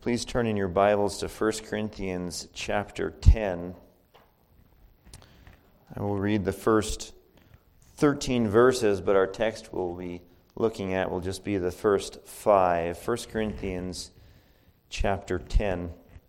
Please turn in your Bibles to 1 Corinthians chapter 10. I will read the first 13 verses, but our text we'll be looking at will just be the first 5. 1 Corinthians chapter 10.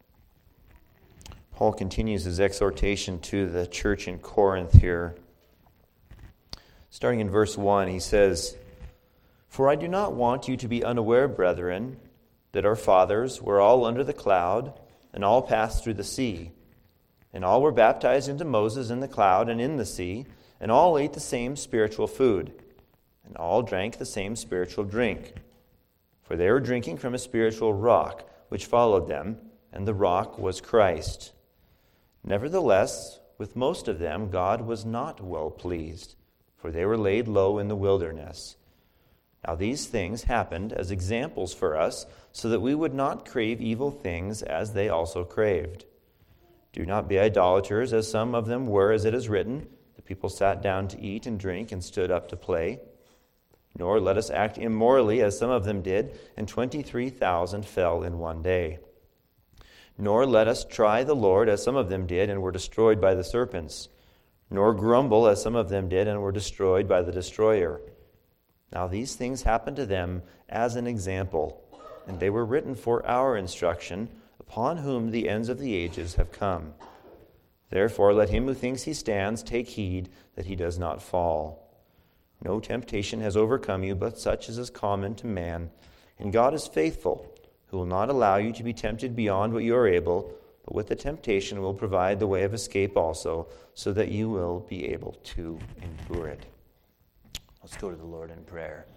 Paul continues his exhortation to the church in Corinth here. Starting in verse 1, he says, "For I do not want you to be unaware, brethren, that our fathers were all under the cloud, and all passed through the sea. And all were baptized into Moses in the cloud and in the sea, and all ate the same spiritual food, and all drank the same spiritual drink. For they were drinking from a spiritual rock, which followed them, and the rock was Christ. Nevertheless, with most of them God was not well pleased, for they were laid low in the wilderness. Now these things happened as examples for us, so that we would not crave evil things as they also craved. Do not be idolaters, as some of them were, as it is written, the people sat down to eat and drink and stood up to play. Nor let us act immorally, as some of them did, and 23,000 fell in one day. Nor let us try the Lord, as some of them did, and were destroyed by the serpents. Nor grumble, as some of them did, and were destroyed by the destroyer. Now these things happened to them as an example, and they were written for our instruction, upon whom the ends of the ages have come. Therefore let him who thinks he stands take heed that he does not fall. No temptation has overcome you, but such as is common to man. And God is faithful, who will not allow you to be tempted beyond what you are able, but with the temptation will provide the way of escape also, so that you will be able to endure it." Let's go to the Lord in prayer.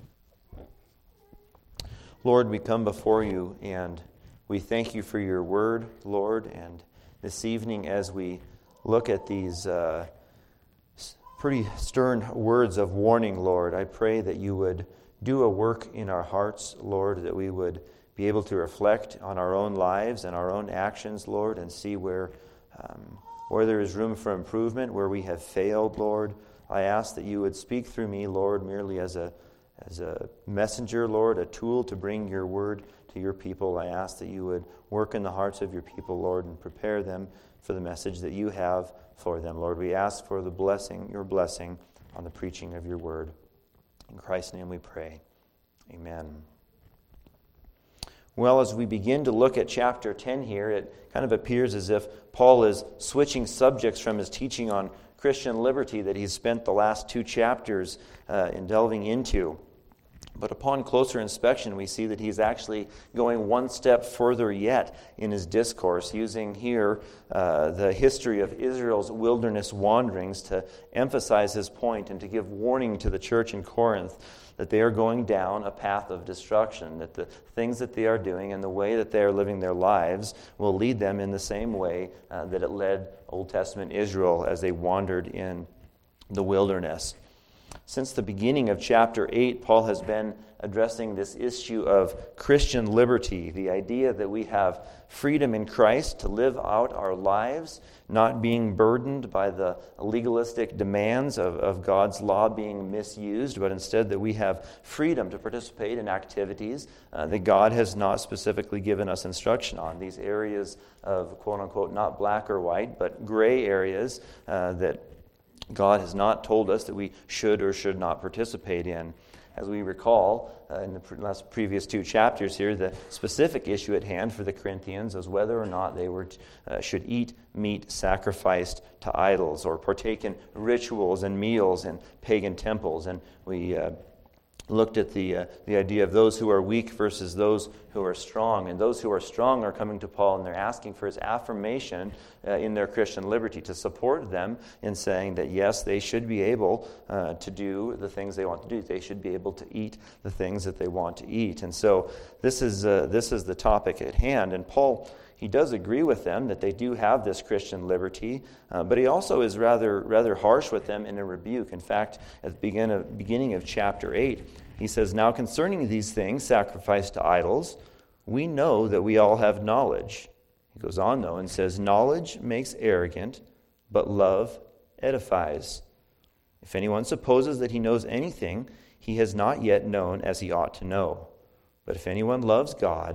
Lord, we come before you and we thank you for your word, Lord. And this evening as we look at these pretty stern words of warning, Lord, I pray that you would do a work in our hearts, Lord, that we would be able to reflect on our own lives and our own actions, Lord, and see where there is room for improvement, where we have failed, Lord. I ask that you would speak through me, Lord, merely as a messenger, Lord, a tool to bring your word to your people. I ask that you would work in the hearts of your people, Lord, and prepare them for the message that you have for them, Lord. We ask for the blessing, your blessing on the preaching of your word. In Christ's name we pray. Amen. Well, as we begin to look at chapter 10 here, it kind of appears as if Paul is switching subjects from his teaching on Christian liberty that he's spent the last 2 chapters in delving into. But upon closer inspection, we see that he's actually going one step further yet in his discourse, using here the history of Israel's wilderness wanderings to emphasize his point and to give warning to the church in Corinth that they are going down a path of destruction, that the things that they are doing and the way that they are living their lives will lead them in the same way that it led Old Testament Israel as they wandered in the wilderness. Since the beginning of chapter 8, Paul has been addressing this issue of Christian liberty, the idea that we have freedom in Christ to live out our lives, not being burdened by the legalistic demands of God's law being misused, but instead that we have freedom to participate in activities that God has not specifically given us instruction on. These areas of, quote-unquote, not black or white, but gray areas that God has not told us that we should or should not participate in. As we recall, in the previous 2 chapters here, the specific issue at hand for the Corinthians was whether or not they should eat meat sacrificed to idols or partake in rituals and meals in pagan temples. And we looked at the idea of those who are weak versus those who are strong. And those who are strong are coming to Paul and they're asking for his affirmation in their Christian liberty, to support them in saying that yes, they should be able to do the things they want to do. They should be able to eat the things that they want to eat. And so this is the topic at hand. And Paul, he does agree with them that they do have this Christian liberty, but he also is rather harsh with them in a rebuke. In fact, at the beginning of chapter 8, he says, "Now concerning these things sacrificed to idols, we know that we all have knowledge." He goes on, though, and says, "Knowledge makes arrogant, but love edifies. If anyone supposes that he knows anything, he has not yet known as he ought to know. But if anyone loves God,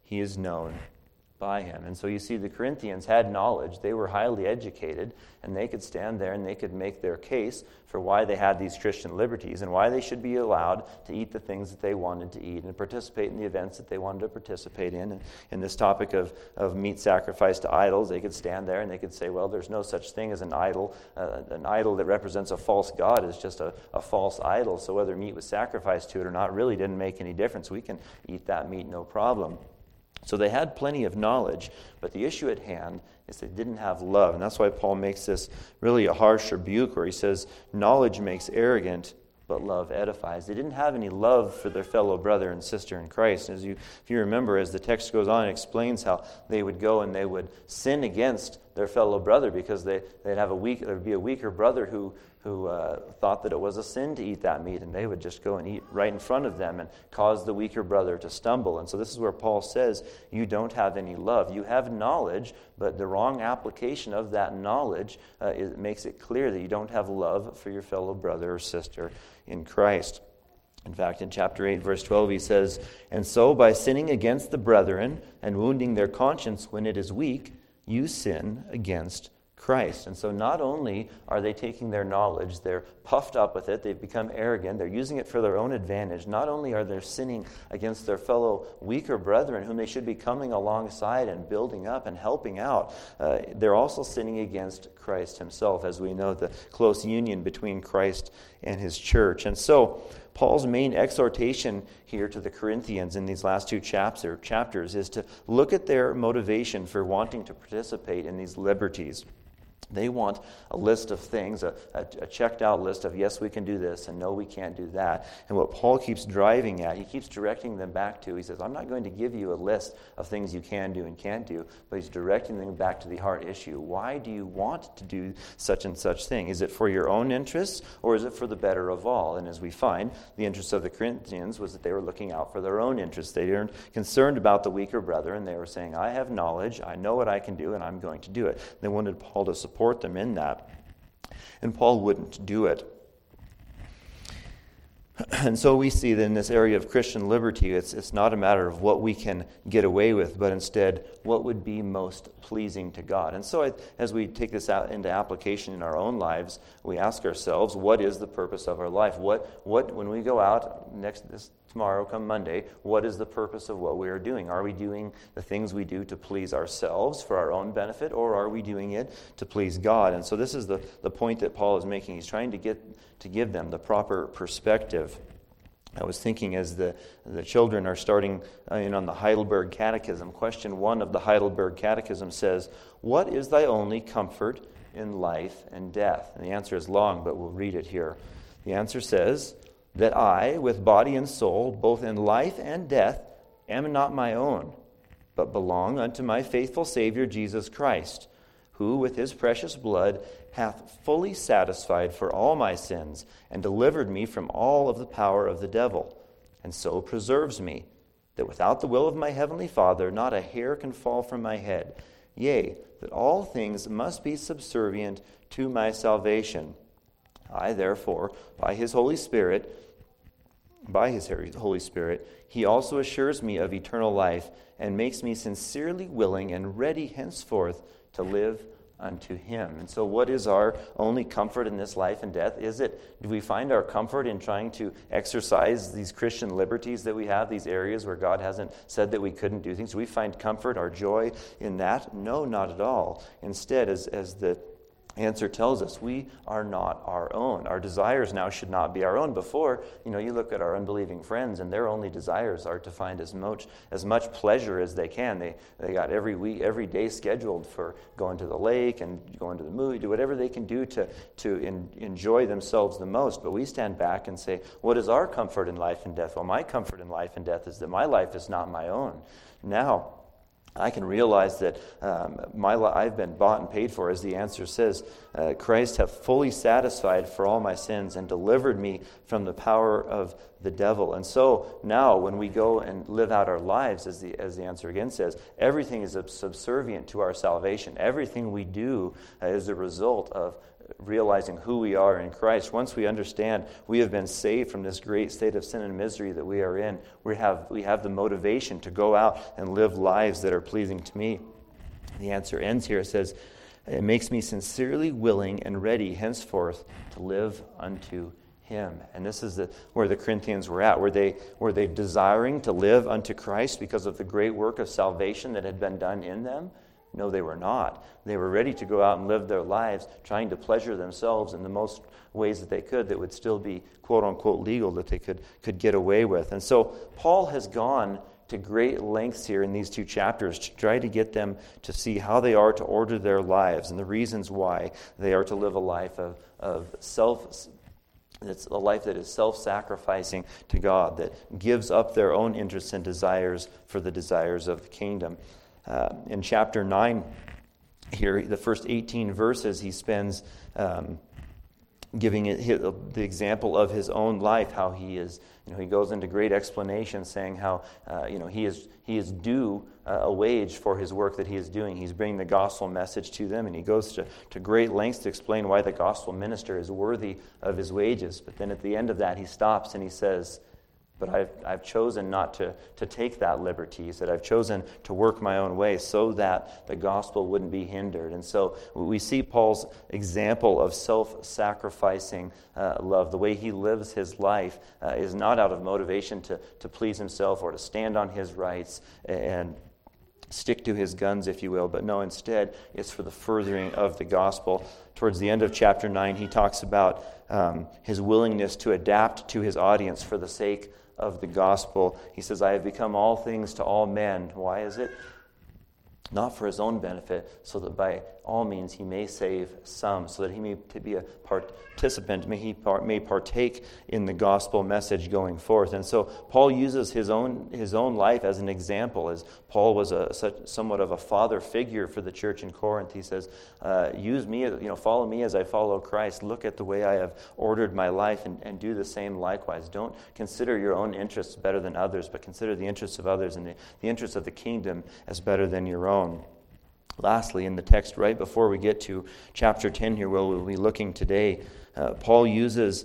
he is known by him. And so you see, the Corinthians had knowledge. They were highly educated, and they could stand there and they could make their case for why they had these Christian liberties and why they should be allowed to eat the things that they wanted to eat and participate in the events that they wanted to participate in. And in this topic of meat sacrificed to idols, they could stand there and they could say, well, there's no such thing as an idol. An idol that represents a false god is just a false idol. So whether meat was sacrificed to it or not really didn't make any difference. We can eat that meat, no problem. So they had plenty of knowledge, but the issue at hand is they didn't have love. And that's why Paul makes this really a harsh rebuke where he says, knowledge makes arrogant, but love edifies. They didn't have any love for their fellow brother and sister in Christ. If you remember, as the text goes on, it explains how they would go and they would sin against their fellow brother because there'd be a weaker brother who thought that it was a sin to eat that meat, and they would just go and eat right in front of them and cause the weaker brother to stumble. And so this is where Paul says, you don't have any love. You have knowledge, but the wrong application of that knowledge makes it clear that you don't have love for your fellow brother or sister in Christ. In fact, in chapter 8, verse 12, he says, and so by sinning against the brethren and wounding their conscience when it is weak, you sin against Christ. And so not only are they taking their knowledge, they're puffed up with it, they've become arrogant, they're using it for their own advantage. Not only are they sinning against their fellow weaker brethren whom they should be coming alongside and building up and helping out, they're also sinning against Christ himself, as we know the close union between Christ and his church. And so Paul's main exhortation here to the Corinthians in these last two chapters is to look at their motivation for wanting to participate in these liberties. They want a list of things, a checked out list of yes, we can do this, and no, we can't do that. And what Paul keeps driving at, he keeps directing them back to, he says, I'm not going to give you a list of things you can do and can't do, but he's directing them back to the heart issue. Why do you want to do such and such thing? Is it for your own interests, or is it for the better of all? And as we find, the interest of the Corinthians was that they were looking out for their own interests. They weren't concerned about the weaker brother, and they were saying, I have knowledge, I know what I can do, and I'm going to do it. They wanted Paul to support them in that. And Paul wouldn't do it. And so we see that in this area of Christian liberty, it's not a matter of what we can get away with, but instead what would be most pleasing to God. And so as we take this out into application in our own lives, we ask ourselves, what is the purpose of our life? What when we go out tomorrow, come Monday, what is the purpose of what we are doing? Are we doing the things we do to please ourselves for our own benefit, or are we doing it to please God? And so this is the point that Paul is making. He's trying to give them the proper perspective. I was thinking as the children are starting on the Heidelberg Catechism, question 1 of the Heidelberg Catechism says, what is thy only comfort in life and death? And the answer is long, but we'll read it here. The answer says, that I, with body and soul, both in life and death, am not my own, but belong unto my faithful Savior Jesus Christ, who with his precious blood hath fully satisfied for all my sins, and delivered me from all of the power of the devil, and so preserves me, that without the will of my heavenly Father not a hair can fall from my head, yea, that all things must be subservient to my salvation. I, therefore, by his Holy Spirit, he also assures me of eternal life, and makes me sincerely willing and ready henceforth to live unto him. And so what is our only comfort in this life and death? Do we find our comfort in trying to exercise these Christian liberties that we have, these areas where God hasn't said that we couldn't do things? Do we find comfort, our joy in that? No, not at all. Instead, as the answer tells us, we are not our own. Our desires now should not be our own. Before, you look at our unbelieving friends, and their only desires are to find as much pleasure as they can. They got every day scheduled for going to the lake and going to the movie, do whatever they can do to enjoy themselves the most. But we stand back and say, what is our comfort in life and death? Well, my comfort in life and death is that my life is not my own. Now, I can realize that I've been bought and paid for, as the answer says. Christ hath fully satisfied for all my sins and delivered me from the power of the devil. And so now when we go and live out our lives, as the answer again says, everything is subservient to our salvation. Everything we do is a result of realizing who we are in Christ. Once we understand we have been saved from this great state of sin and misery that we are in, we have the motivation to go out and live lives that are pleasing to me. The answer ends here. It says, it makes me sincerely willing and ready henceforth to live unto Him. And this is where the Corinthians were at. Were they desiring to live unto Christ because of the great work of salvation that had been done in them? No, they were not. They were ready to go out and live their lives trying to pleasure themselves in the most ways that they could that would still be quote-unquote legal, that they could get away with. And so Paul has gone to great lengths here in these 2 chapters to try to get them to see how they are to order their lives and the reasons why they are to live a life of it's a life that is self-sacrificing to God, that gives up their own interests and desires for the desires of the kingdom. In chapter 9 here, the first 18 verses, he spends giving the example of his own life, how he is, he goes into great explanation saying how, he is due a wage for his work that he is doing. He's bringing the gospel message to them, and he goes to great lengths to explain why the gospel minister is worthy of his wages. But then at the end of that, he stops and he says, but I've chosen not to take that liberty. He said, I've chosen to work my own way so that the gospel wouldn't be hindered. And so we see Paul's example of self-sacrificing love. The way he lives his life is not out of motivation to please himself or to stand on his rights and stick to his guns, if you will. But no, instead, it's for the furthering of the gospel. Towards the end of chapter 9, he talks about his willingness to adapt to his audience for the sake of the gospel. He says, I have become all things to all men. Why is it? Not for his own benefit, so that by all means he may save some, so that he may be a participant, may partake in the gospel message going forth. And so Paul uses his own life as an example, as Paul was somewhat of a father figure for the church in Corinth. He says, use me, follow me as I follow Christ. Look at the way I have ordered my life and do the same likewise. Don't consider your own interests better than others, but consider the interests of others and the interests of the kingdom as better than your own. Lastly, in the text right before we get to chapter 10 here, where we'll be looking today, Paul uses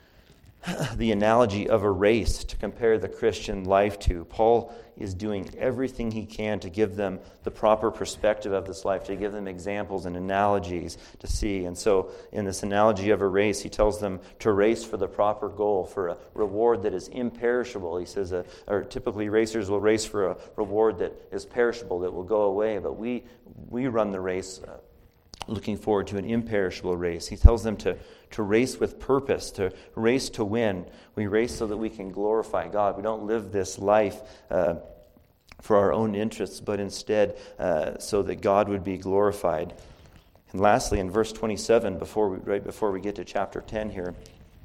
the analogy of a race to compare the Christian life to. Paul is doing everything he can to give them the proper perspective of this life, to give them examples and analogies to see. And so in this analogy of a race, he tells them to race for the proper goal, for a reward that is imperishable. He says, or typically racers will race for a reward that is perishable, that will go away, but we run the race looking forward to an imperishable race. He tells them to race with purpose, to race to win. We race so that we can glorify God. We don't live this life for our own interests, but instead so that God would be glorified. And lastly, in verse 27, right before we get to chapter 10 here,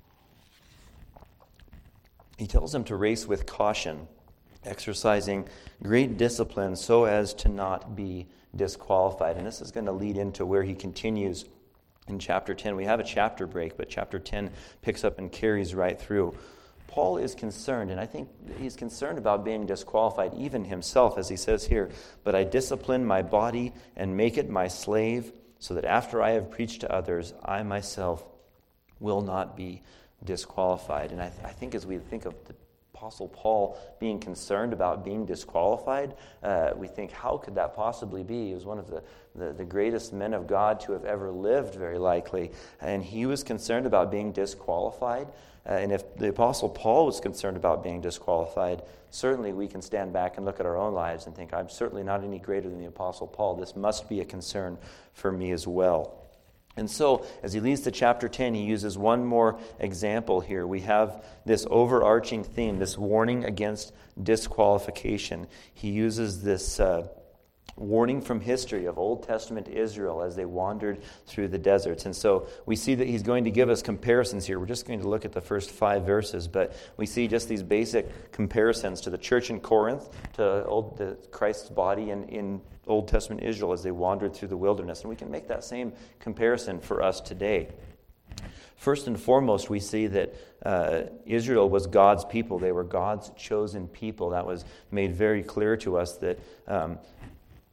he tells them to race with caution, exercising great discipline so as to not be disqualified. And this is going to lead into where he continues in chapter 10. We have a chapter break, but chapter 10 picks up and carries right through. Paul is concerned, and I think he's concerned about being disqualified even himself, as he says here, but I discipline my body and make it my slave, so that after I have preached to others, I myself will not be disqualified. And I think as we think of the Apostle Paul being concerned about being disqualified, we think, how could that possibly be? He was one of the greatest men of God to have ever lived, very likely, and he was concerned about being disqualified. And if the Apostle Paul was concerned about being disqualified, certainly we can stand back and look at our own lives and think, I'm certainly not any greater than the Apostle Paul. This must be a concern for me as well. And so, as he leads to chapter 10, he uses one more example here. We have this overarching theme, this warning against disqualification. He uses this warning from history of Old Testament Israel as they wandered through the deserts. And so we see that he's going to give us comparisons here. We're just going to look at the first 5 verses, but we see just these basic comparisons to the church in Corinth, to Christ's body in Old Testament Israel as they wandered through the wilderness. And we can make that same comparison for us today. First and foremost, we see that Israel was God's people. They were God's chosen people. That was made very clear to us that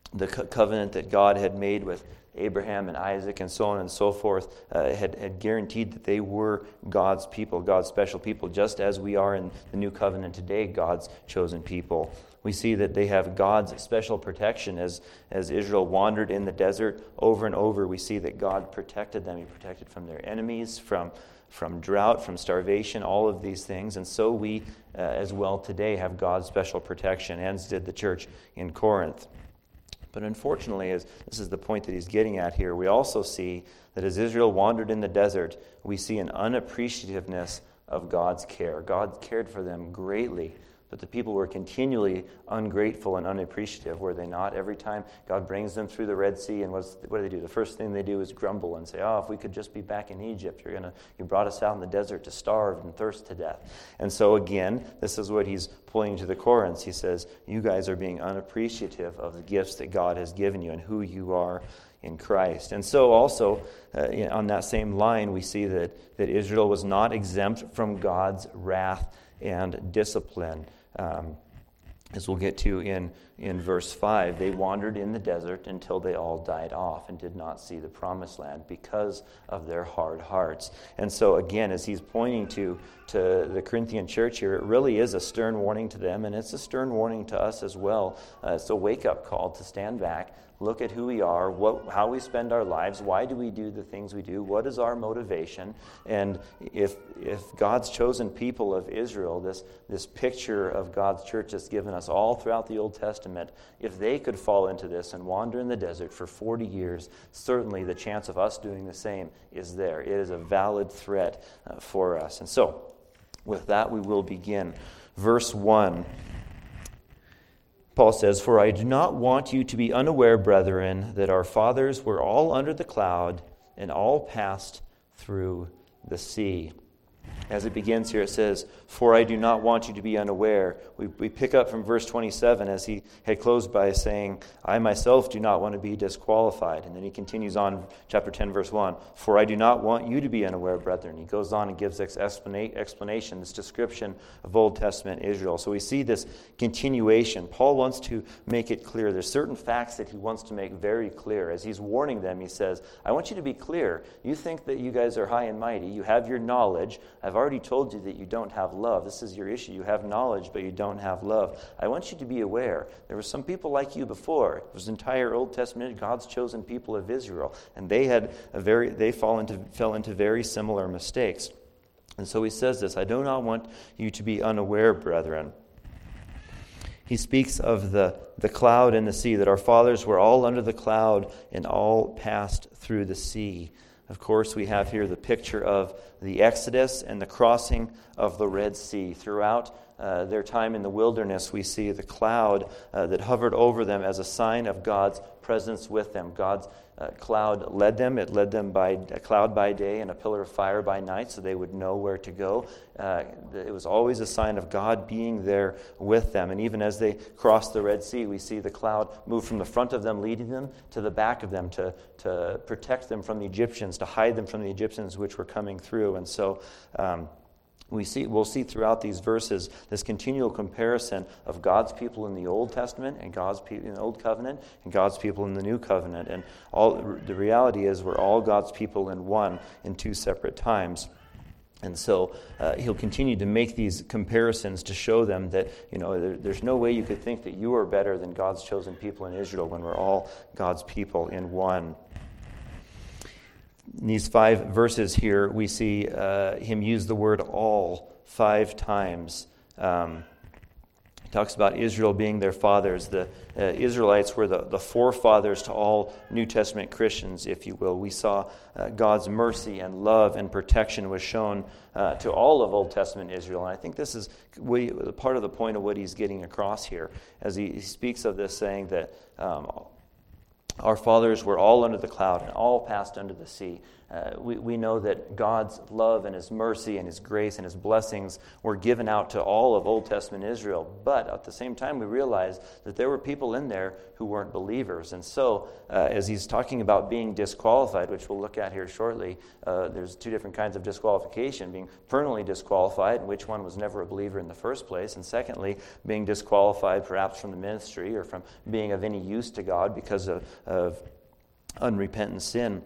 the covenant that God had made with Abraham and Isaac and so on and so forth had guaranteed that they were God's people, God's special people, just as we are in the new covenant today, God's chosen people. We see that they have God's special protection as Israel wandered in the desert over and over. We see that God protected them. He protected from their enemies, from drought, from starvation, all of these things. And so we as well today have God's special protection, as did the church in Corinth. But unfortunately, as this is the point that he's getting at here, we also see that as Israel wandered in the desert, we see an unappreciativeness of God's care. God cared for them greatly, but the people were continually ungrateful and unappreciative, were they not? Every time God brings them through the Red Sea, and what do they do? The first thing they do is grumble and say, if we could just be back in Egypt. You brought us out in the desert to starve and thirst to death. And so again, this is what he's pulling to the Corinth. He says, you guys are being unappreciative of the gifts that God has given you and who you are in Christ. And so also, on that same line, we see that Israel was not exempt from God's wrath and discipline. As we'll get to in verse 5, they wandered in the desert until they all died off and did not see the promised land because of their hard hearts. And so again, as he's pointing to the Corinthian church here, it really is a stern warning to them, and it's a stern warning to us as well. It's a wake-up call to stand back, look at who we are, how we spend our lives, why do we do the things we do, what is our motivation, and if God's chosen people of Israel, this picture of God's church that's given us all throughout the Old Testament, if they could fall into this and wander in the desert for 40 years, certainly the chance of us doing the same is there. It is a valid threat for us. And so, with that, we will begin. Verse 1. Paul says, "For I do not want you to be unaware, brethren, that our fathers were all under the cloud and all passed through the sea." As it begins here, it says, "For I do not want you to be unaware." We pick up from verse 27 as he had closed by saying, "I myself do not want to be disqualified." And then he continues on, chapter 10, verse 1, "For I do not want you to be unaware, brethren." He goes on and gives this explanation, this description of Old Testament Israel. So we see this continuation. Paul wants to make it clear. There's certain facts that he wants to make very clear. As he's warning them, he says, I want you to be clear. You think that you guys are high and mighty. You have your knowledge. I've already told you that you don't have love. This is your issue. You have knowledge, but you don't have love. I want you to be aware. There were some people like you before. It was entire Old Testament, God's chosen people of Israel, and they fell into very similar mistakes. And so he says this, "I do not want you to be unaware, brethren." He speaks of the cloud and the sea, that our fathers were all under the cloud and all passed through the sea. Of course, we have here the picture of the Exodus and the crossing of the Red Sea. Throughout their time in the wilderness, we see the cloud that hovered over them as a sign of God's presence with them. God's cloud led them. It led them by a cloud by day and a pillar of fire by night, so they would know where to go. It was always a sign of God being there with them. And even as they crossed the Red Sea, we see the cloud move from the front of them, leading them, to the back of them to protect them from the Egyptians, to hide them from the Egyptians which were coming through. And so we'll see throughout these verses this continual comparison of God's people in the Old Testament and God's people in the Old Covenant and God's people in the New Covenant. And the reality is we're all God's people in two separate times. And so he'll continue to make these comparisons to show them that there's no way you could think that you are better than God's chosen people in Israel when we're all God's people in one. In these 5 verses here, we see him use the word all 5 times. He talks about Israel being their fathers. The Israelites were the forefathers to all New Testament Christians, if you will. We saw God's mercy and love and protection was shown to all of Old Testament Israel. And I think this is part of the point of what he's getting across here, as he speaks of this, saying that our fathers were all under the cloud and all passed under the sea. We know that God's love and His mercy and His grace and His blessings were given out to all of Old Testament Israel. But at the same time, we realize that there were people in there who weren't believers. And so, as he's talking about being disqualified, which we'll look at here shortly, there's two different kinds of disqualification: being permanently disqualified, which one was never a believer in the first place, and secondly, being disqualified perhaps from the ministry or from being of any use to God because of unrepentant sin.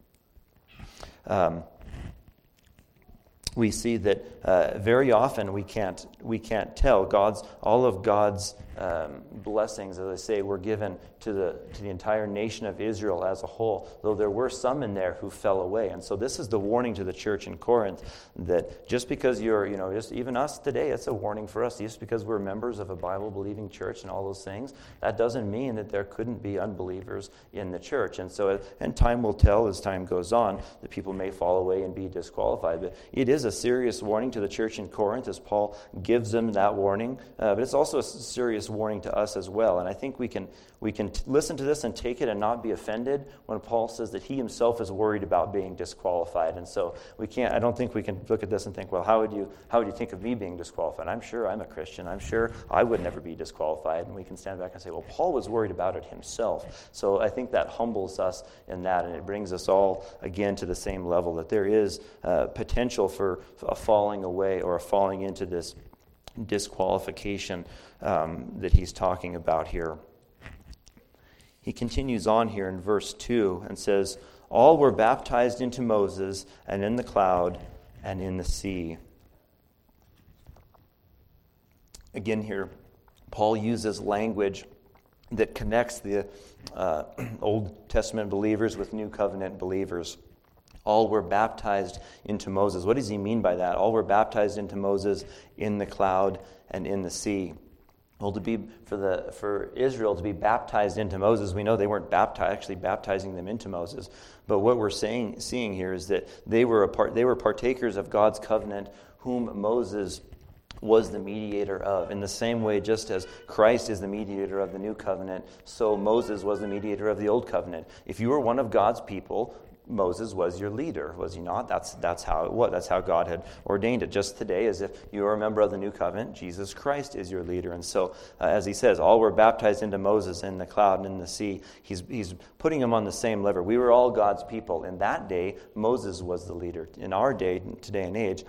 We see that very often we can't tell all of God's blessings, as I say, were given to the entire nation of Israel as a whole, though there were some in there who fell away. And so this is the warning to the church in Corinth, that just because you're, just even us today, it's a warning for us. Just because we're members of a Bible-believing church and all those things, that doesn't mean that there couldn't be unbelievers in the church. And so, and time will tell as time goes on that people may fall away and be disqualified. But it is a serious warning to the church in Corinth as Paul gives them that warning. But it's also a serious warning to us as well. And I think we can listen to this and take it and not be offended when Paul says that he himself is worried about being disqualified. And so I don't think we can look at this and think, well, how would you think of me being disqualified? I'm sure I'm a Christian. I'm sure I would never be disqualified. And we can stand back and say, well, Paul was worried about it himself. So I think that humbles us in that, and it brings us all again to the same level, that there is potential for a falling away or a falling into this disqualification that he's talking about here. He continues on here in verse 2 and says, all were baptized into Moses and in the cloud and in the sea. Again here, Paul uses language that connects the Old Testament believers with New Covenant believers. All were baptized into Moses. What does he mean by that? All were baptized into Moses in the cloud and in the sea. Well, for Israel to be baptized into Moses, we know they weren't actually baptizing them into Moses. But what we're seeing here is that they were partakers of God's covenant, whom Moses was the mediator of. In the same way, just as Christ is the mediator of the new covenant, so Moses was the mediator of the old covenant. If you were one of God's people, Moses was your leader, was he not? That's how it was. That's how God had ordained it. Just today, as if you are a member of the new covenant, Jesus Christ is your leader. And so, as he says, all were baptized into Moses in the cloud and in the sea. He's putting them on the same level. We were all God's people. In that day, Moses was the leader. In our day, today and age,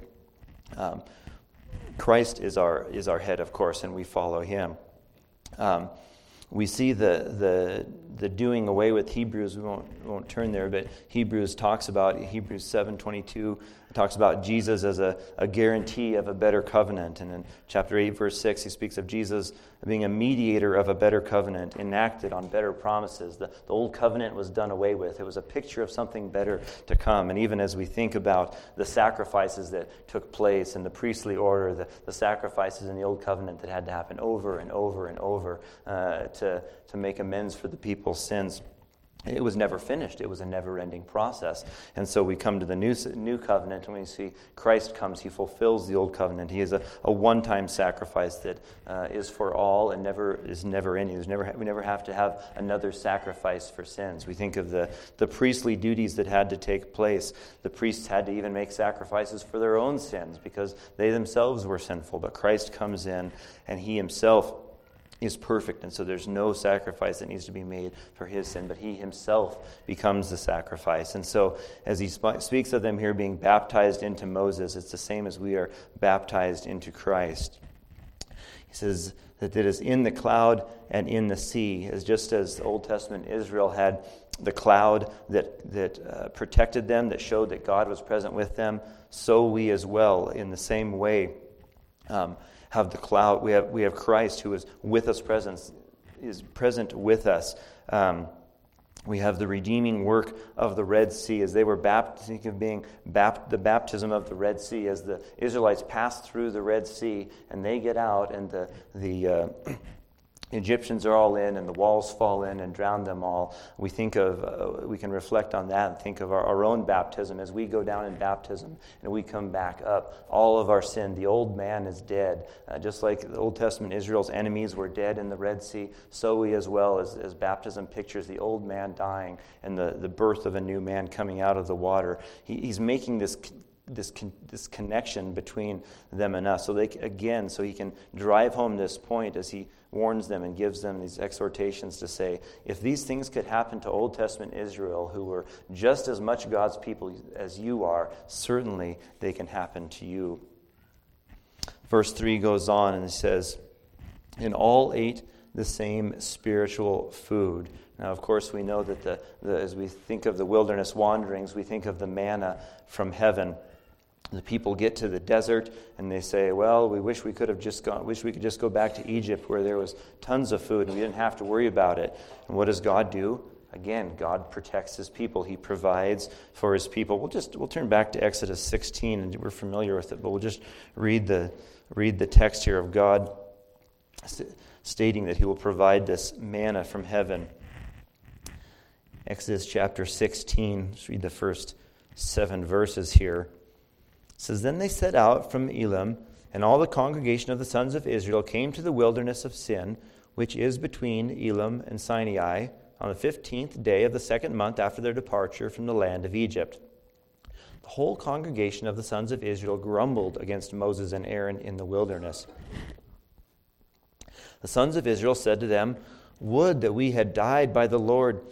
Christ is our head, of course, and we follow him. We see the doing away with Hebrews. We won't turn there, but Hebrews 7:22 talks about Jesus as a guarantee of a better covenant. And in chapter 8, verse 6, he speaks of Jesus being a mediator of a better covenant, enacted on better promises. The old covenant was done away with. It was a picture of something better to come. And even as we think about the sacrifices that took place in the priestly order, the sacrifices in the old covenant that had to happen over and over and over to make amends for the people's sins, it was never finished. It was a never-ending process. And so we come to the new covenant, and we see Christ comes. He fulfills the old covenant. He is a one-time sacrifice that is for all and is never ending. We never have to have another sacrifice for sins. We think of the priestly duties that had to take place. The priests had to even make sacrifices for their own sins because they themselves were sinful. But Christ comes in, and he himself is perfect, and so there's no sacrifice that needs to be made for his sin, but he himself becomes the sacrifice. And so as he speaks of them here being baptized into Moses, it's the same as we are baptized into Christ. He says that it is in the cloud and in the sea, as just as the Old Testament Israel had the cloud that protected them, that showed that God was present with them, so we as well, in the same way, have the cloud. We have Christ who is with us, is present with us. We have the redeeming work of the Red Sea, as they were baptized. Think of being the baptism of the Red Sea, as the Israelites pass through the Red Sea and they get out, and the Egyptians are all in and the walls fall in and drown them all. We think of, we can reflect on that and think of our own baptism as we go down in baptism and we come back up. All of our sin, the old man is dead. Just like the Old Testament, Israel's enemies were dead in the Red Sea, so we as well, as baptism pictures the old man dying and the birth of a new man coming out of the water. He's making this connection between them and us. So he can drive home this point as he warns them and gives them these exhortations to say, if these things could happen to Old Testament Israel, who were just as much God's people as you are, certainly they can happen to you. Verse 3 goes on and it says, and all ate the same spiritual food. Now, of course, we know that as we think of the wilderness wanderings, we think of the manna from heaven. The people get to the desert and they say, well, we wish we could just go back to Egypt where there was tons of food and we didn't have to worry about it. And what does God do? Again, God protects his people. He provides for his people. We'll turn back to Exodus 16, and we're familiar with it, but we'll just read the text here of God stating that he will provide this manna from heaven. Exodus chapter 16, let's read the first 7 verses here. It says, then they set out from Elim, and all the congregation of the sons of Israel came to the wilderness of Sin, which is between Elim and Sinai, on the 15th day of the 2nd month after their departure from the land of Egypt. The whole congregation of the sons of Israel grumbled against Moses and Aaron in the wilderness. The sons of Israel said to them, would that we had died by the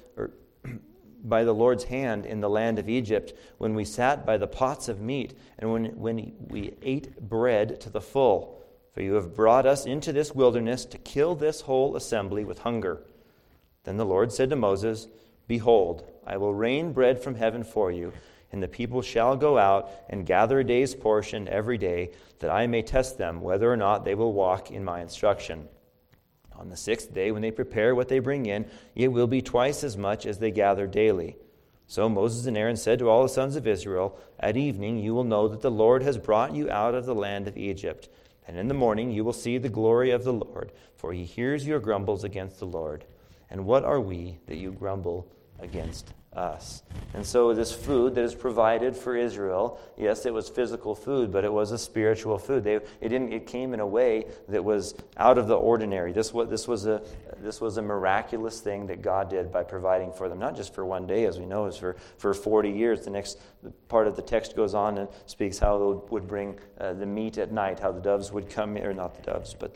Lord's hand in the land of Egypt, when we sat by the pots of meat, and when we ate bread to the full. For you have brought us into this wilderness to kill this whole assembly with hunger. Then the Lord said to Moses, behold, I will rain bread from heaven for you, and the people shall go out and gather a day's portion every day, that I may test them whether or not they will walk in my instruction. On the 6th day, when they prepare what they bring in, it will be twice as much as they gather daily. So Moses and Aaron said to all the sons of Israel, at evening you will know that the Lord has brought you out of the land of Egypt. And in the morning you will see the glory of the Lord, for he hears your grumbles against the Lord. And what are we that you grumble against us? And so this food that is provided for Israel, yes, it was physical food, but it was a spiritual food. It came in a way that was out of the ordinary. This was a miraculous thing that God did by providing for them, not just for one day, as we know, is for 40 years. The next part of the text goes on and speaks how they would bring the meat at night, how the doves would come in, or not the doves, but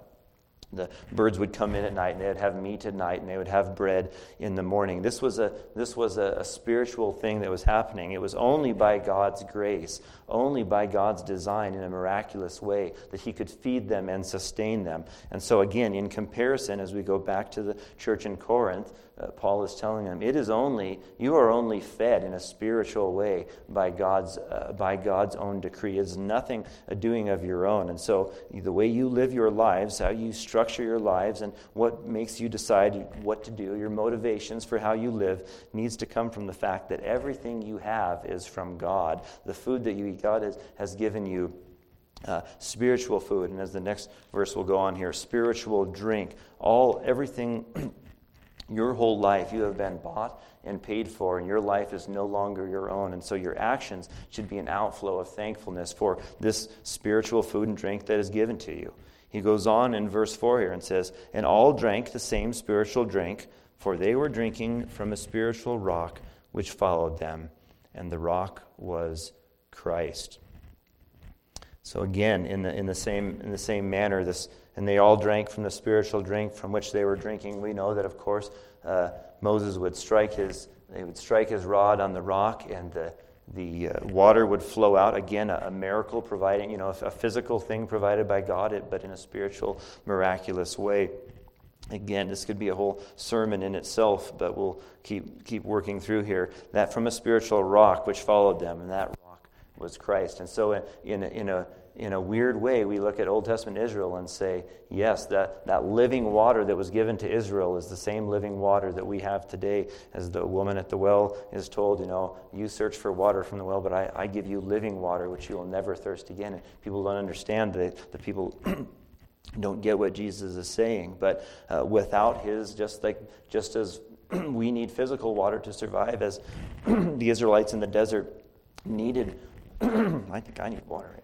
the birds would come in at night, and they would have meat at night, and they would have bread in the morning. This was a spiritual thing that was happening. It was only by God's grace, only by God's design in a miraculous way that he could feed them and sustain them. And so again, in comparison, as we go back to the church in Corinth, Paul is telling them, you are only fed in a spiritual way by God's own decree. It's nothing a doing of your own. And so the way you live your lives, how you structure your lives, and what makes you decide what to do, your motivations for how you live, needs to come from the fact that everything you have is from God. The food that you eat, God has given you spiritual food. And as the next verse will go on here, spiritual drink. Everything your whole life you have been bought and paid for, and your life is no longer your own. And so your actions should be an outflow of thankfulness for this spiritual food and drink that is given to you. He goes on in verse 4 here and says, and all drank the same spiritual drink, for they were drinking from a spiritual rock which followed them, and the rock was Christ. So again, in the same manner, and they all drank from the spiritual drink from which they were drinking. We know that, of course, Moses would strike his rod on the rock, and the water would flow out. Again, a miracle providing, a physical thing provided by God, but in a spiritual, miraculous way. Again, this could be a whole sermon in itself, but we'll keep working through here. That from a spiritual rock which followed them, and that rock was Christ. And so in a weird way, we look at Old Testament Israel and say, yes, that living water that was given to Israel is the same living water that we have today. As the woman at the well is told, you search for water from the well, but I give you living water, which you will never thirst again. And people don't understand that the people don't get what Jesus is saying. But without his, just as we need physical water to survive, as the Israelites in the desert needed, I think I need water.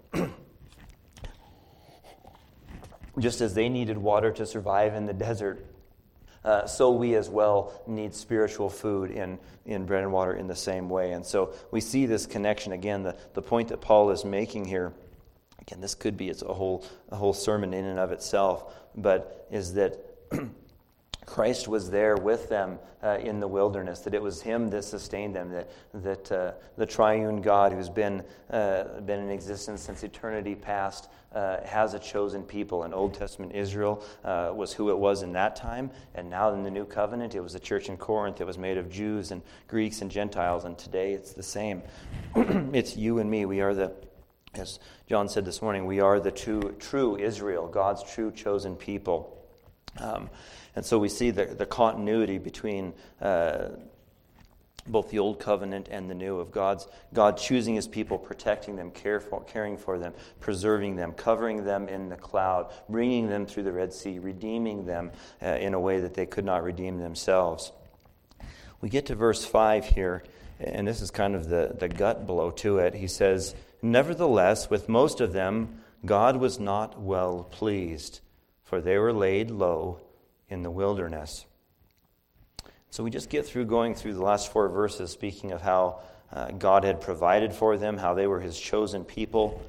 Just as they needed water to survive in the desert, so we as well need spiritual food in bread and water in the same way. And so we see this connection again. The point that Paul is making here, again, this could be a whole sermon in and of itself, but is that Christ was there with them in the wilderness, that it was him that sustained them, that the triune God who's been in existence since eternity past has a chosen people. And Old Testament Israel was who it was in that time, and now in the New Covenant it was the church in Corinth. It was made of Jews and Greeks and Gentiles, and today it's the same. It's you and me. We are as John said this morning, we are the true Israel, God's true chosen people. And so we see the continuity between both the Old Covenant and the New, of God choosing his people, protecting them, caring for them, preserving them, covering them in the cloud, bringing them through the Red Sea, redeeming them in a way that they could not redeem themselves. We get to verse 5 here, and this is kind of the gut blow to it. He says, "Nevertheless, with most of them, God was not well pleased, for they were laid low in the wilderness." So we just get through going through the last 4 verses, speaking of how God had provided for them, how they were his chosen people,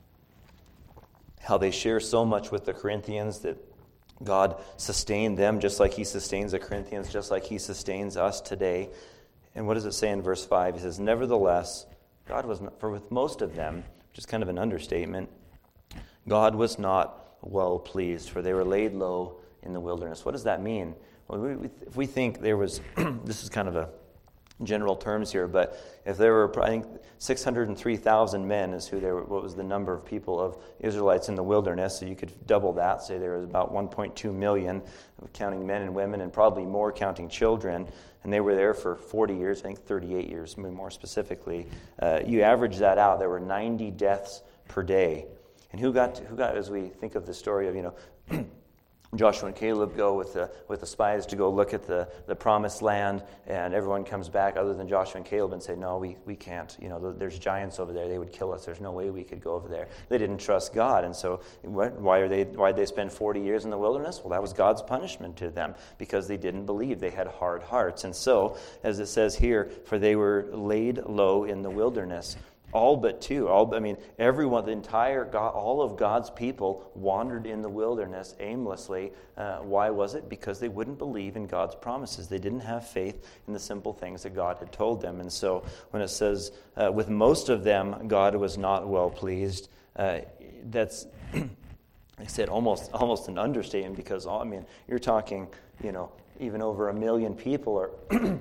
how they share so much with the Corinthians, that God sustained them just like he sustains the Corinthians, just like he sustains us today. And what does it say in verse 5? He says, "Nevertheless, God was not," for with most of them, which is kind of an understatement, God was not well pleased, for they were laid low in the wilderness. What does that mean? Well, if we think there was, this is kind of a general terms here, but if there were, I think 603,000 men is what was the number of people of Israelites in the wilderness, so you could double that, say there was about 1.2 million, counting men and women, and probably more counting children, and they were there for 40 years, I think 38 years more specifically. You average that out, there were 90 deaths per day. And who got, as we think of the story of, Joshua and Caleb go with the spies to go look at the promised land, and everyone comes back other than Joshua and Caleb and say, "No, we can't. There's giants over there. They would kill us. There's no way we could go over there." They didn't trust God, and so why did they spend 40 years in the wilderness? Well, that was God's punishment to them because they didn't believe. They had hard hearts, and so as it says here, for they were laid low in the wilderness. All but two. Everyone, all of God's people wandered in the wilderness aimlessly. Why was it? Because they wouldn't believe in God's promises. They didn't have faith in the simple things that God had told them. And so when it says, with most of them, God was not well pleased, that's, I said, almost an understatement, because, you're talking, even over 1 million people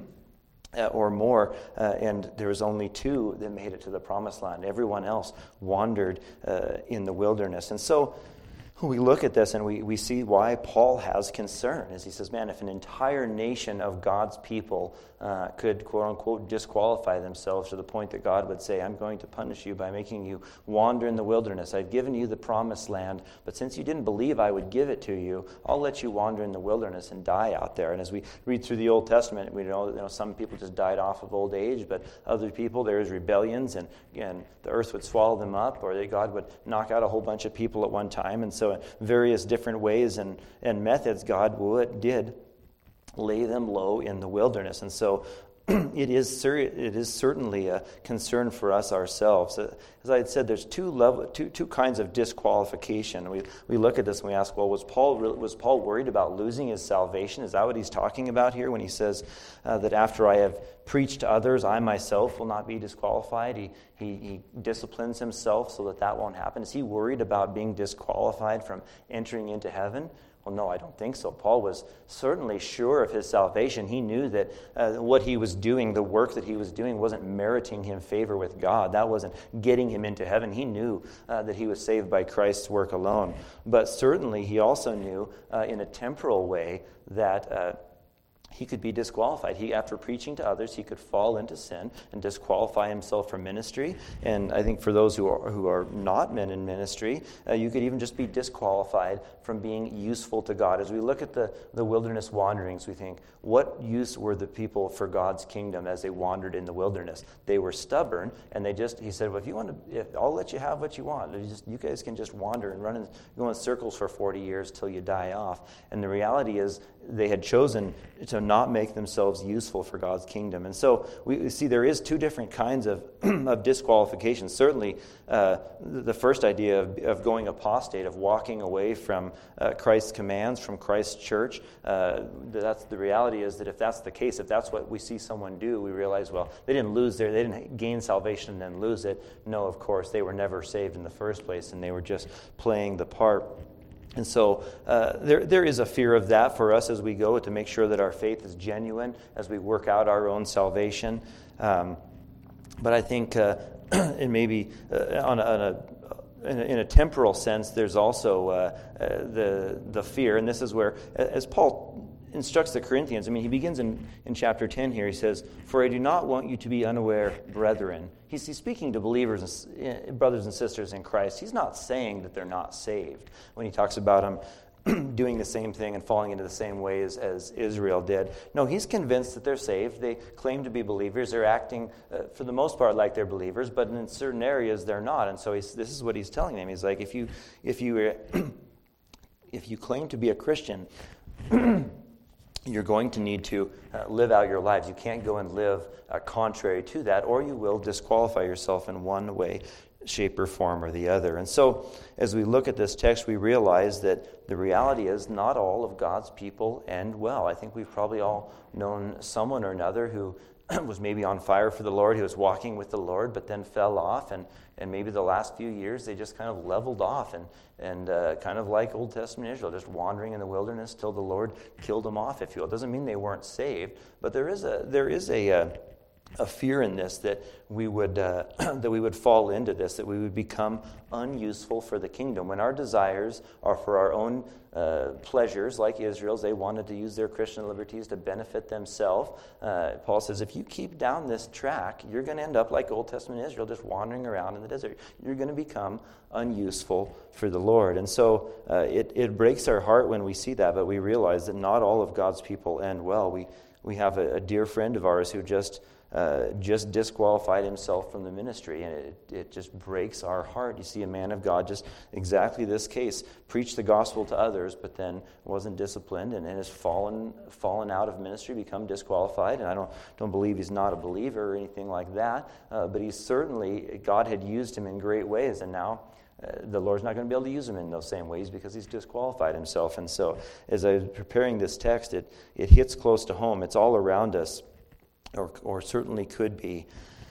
or more, and there was only 2 that made it to the promised land. Everyone else wandered in the wilderness. And so we look at this and we see why Paul has concern, as he says, man, if an entire nation of God's people could, quote-unquote, disqualify themselves to the point that God would say, "I'm going to punish you by making you wander in the wilderness. I've given you the promised land, but since you didn't believe I would give it to you, I'll let you wander in the wilderness and die out there." And as we read through the Old Testament, we know some people just died off of old age, but other people, there was rebellions, and the earth would swallow them up, or God would knock out a whole bunch of people at one time. And so in various different ways and methods, God did lay them low in the wilderness. And so it is certainly a concern for us ourselves. As I had said, there's two kinds of disqualification. We look at this and we ask, well, was Paul worried about losing his salvation? Is that what he's talking about here when he says that after I have preached to others, I myself will not be disqualified? He disciplines himself so that won't happen. Is he worried about being disqualified from entering into heaven? Well, no, I don't think so. Paul was certainly sure of his salvation. He knew that what he was doing, the work that he was doing, wasn't meriting him favor with God. That wasn't getting him into heaven. He knew that he was saved by Christ's work alone. But certainly he also knew in a temporal way that he could be disqualified. After preaching to others, he could fall into sin and disqualify himself from ministry. And I think for those who are not men in ministry, you could even just be disqualified from being useful to God. As we look at the wilderness wanderings, we think, what use were the people for God's kingdom as they wandered in the wilderness? They were stubborn, and he said, well, if you want to, I'll let you have what you want. You guys can just wander and go in circles for 40 years till you die off. And the reality is, they had chosen to not make themselves useful for God's kingdom. And so we see there is two different kinds of disqualification. Certainly, the first idea of going apostate, of walking away from Christ's commands, from Christ's church, that's the reality is that if that's the case, if that's what we see someone do, we realize, well, they didn't gain salvation and then lose it. No, of course, they were never saved in the first place, and they were just playing the part. And so there is a fear of that for us as we go, to make sure that our faith is genuine as we work out our own salvation. But I think it may be in a temporal sense, there's also the fear, and this is where, as Paul instructs the Corinthians, he begins in chapter 10 here. He says, "For I do not want you to be unaware, brethren." He's speaking to believers, brothers and sisters in Christ. He's not saying that they're not saved when he talks about them doing the same thing and falling into the same ways as Israel did. No, he's convinced that they're saved. They claim to be believers. They're acting, for the most part, like they're believers, but in certain areas they're not. And so this is what he's telling them. He's like, if you claim to be a Christian, you're going to need to live out your lives. You can't go and live contrary to that, or you will disqualify yourself in one way, shape, or form, or the other. And so, as we look at this text, we realize that the reality is not all of God's people end well. I think we've probably all known someone or another who was maybe on fire for the Lord, who was walking with the Lord, but then fell off, and maybe the last few years they just kind of leveled off and kind of like Old Testament Israel, just wandering in the wilderness till the Lord killed them off, if you will. It doesn't mean they weren't saved, but there is a fear in this that we would fall into this, that we would become unuseful for the kingdom. When our desires are for our own pleasures, like Israel's, they wanted to use their Christian liberties to benefit themselves. Paul says, if you keep down this track, you're going to end up like Old Testament Israel, just wandering around in the desert. You're going to become unuseful for the Lord. And so it breaks our heart when we see that, but we realize that not all of God's people end well. We have a dear friend of ours who just disqualified himself from the ministry, and it just breaks our heart. You see a man of God, just exactly this case, preached the gospel to others, but then wasn't disciplined and has fallen out of ministry, become disqualified. And I don't believe he's not a believer or anything like that, but he's certainly, God had used him in great ways, and now the Lord's not going to be able to use him in those same ways because he's disqualified himself. And so as I was preparing this text, it hits close to home. It's all around us. Or certainly could be.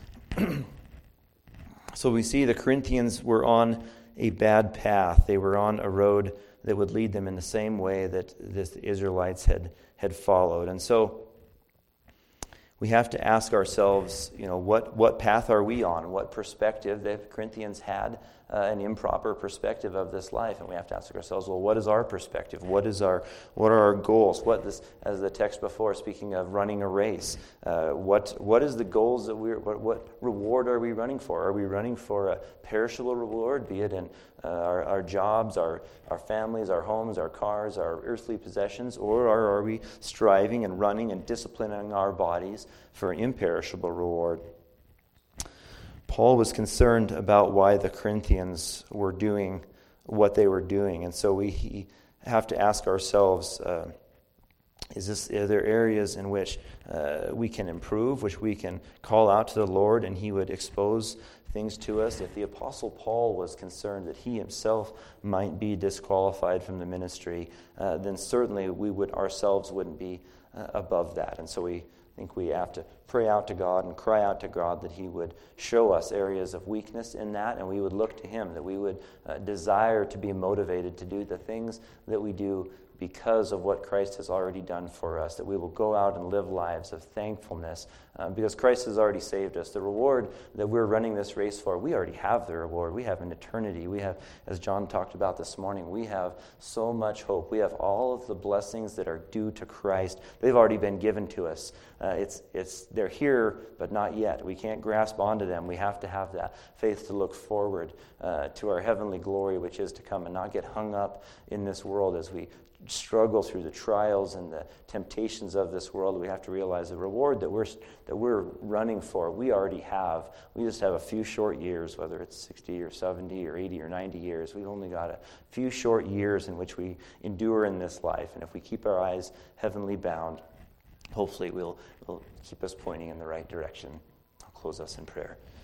So we see the Corinthians were on a bad path. They were on a road that would lead them in the same way that the Israelites had followed. And so we have to ask ourselves, what path are we on? What perspective? The Corinthians had an improper perspective of this life, and we have to ask ourselves, well, what is our perspective? What are our goals? As the text before, speaking of running a race, what is the goals that what reward are we running for? Are we running for a perishable reward, be it in our jobs, our families, our homes, our cars, our earthly possessions, or are we striving and running and disciplining our bodies for an imperishable reward? Paul was concerned about why the Corinthians were doing what they were doing, and so we have to ask ourselves, are there areas in which we can improve, which we can call out to the Lord and he would expose things to us? If the Apostle Paul was concerned that he himself might be disqualified from the ministry, then certainly we ourselves wouldn't be above that. And so we think we have to pray out to God and cry out to God that he would show us areas of weakness in that, and we would look to him, that we would desire to be motivated to do the things that we do because of what Christ has already done for us, that we will go out and live lives of thankfulness because Christ has already saved us. The reward that we're running this race for, we already have the reward. We have an eternity. We have, as John talked about this morning, we have so much hope. We have all of the blessings that are due to Christ. They've already been given to us. They're here, but not yet. We can't grasp onto them. We have to have that faith to look forward to our heavenly glory, which is to come, and not get hung up in this world as we struggle through the trials and the temptations of this world. We have to realize the reward that we're running for, we already have. We just have a few short years, whether it's 60 or 70 or 80 or 90 years. We've only got a few short years in which we endure in this life. And if we keep our eyes heavenly bound, hopefully will keep us pointing in the right direction. I'll close us in prayer.